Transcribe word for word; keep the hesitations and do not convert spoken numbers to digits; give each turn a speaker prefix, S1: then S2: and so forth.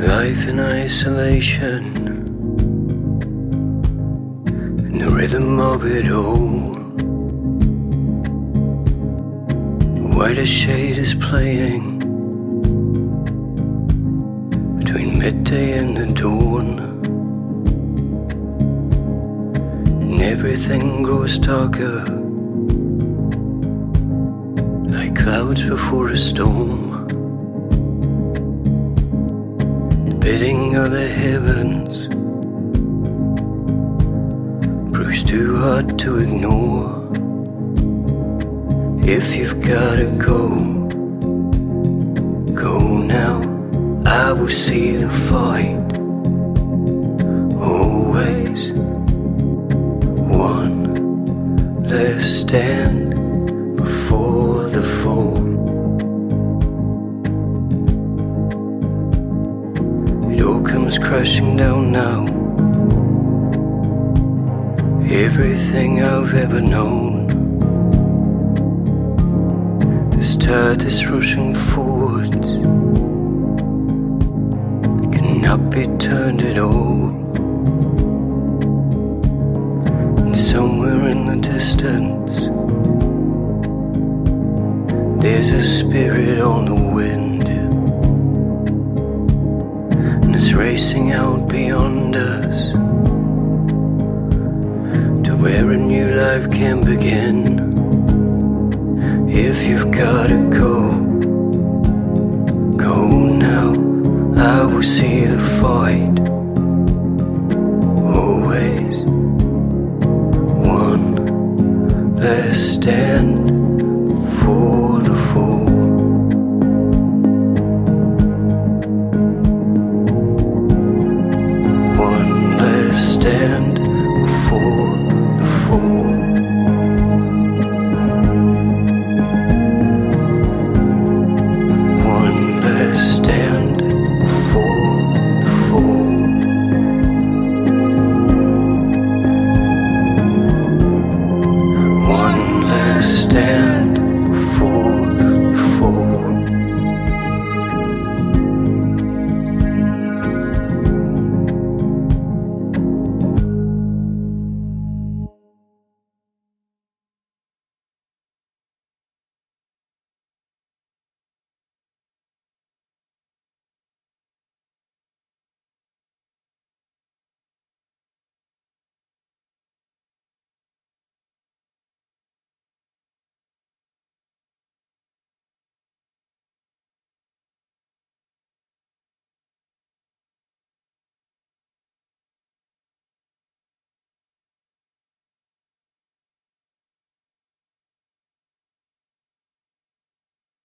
S1: Life in isolation, and the rhythm of it all. Whiter shade is playing between midday and the dawn, and everything grows darker, like clouds before a storm. Bidding of the heavens proves too hard to ignore. If you've gotta go, go now. I will see the fight. Always one less stand before the fall. It all comes crashing down now. Everything I've ever known. This tide is rushing forwards, cannot be turned at all. And somewhere in the distance, there's a spirit on the wind, and it's racing out beyond us to where a new life can begin. If you've gotta go, go now. I will see the fight. Always one less stand for the fall. One less stand for the fall. Stand for the fall. One last stand.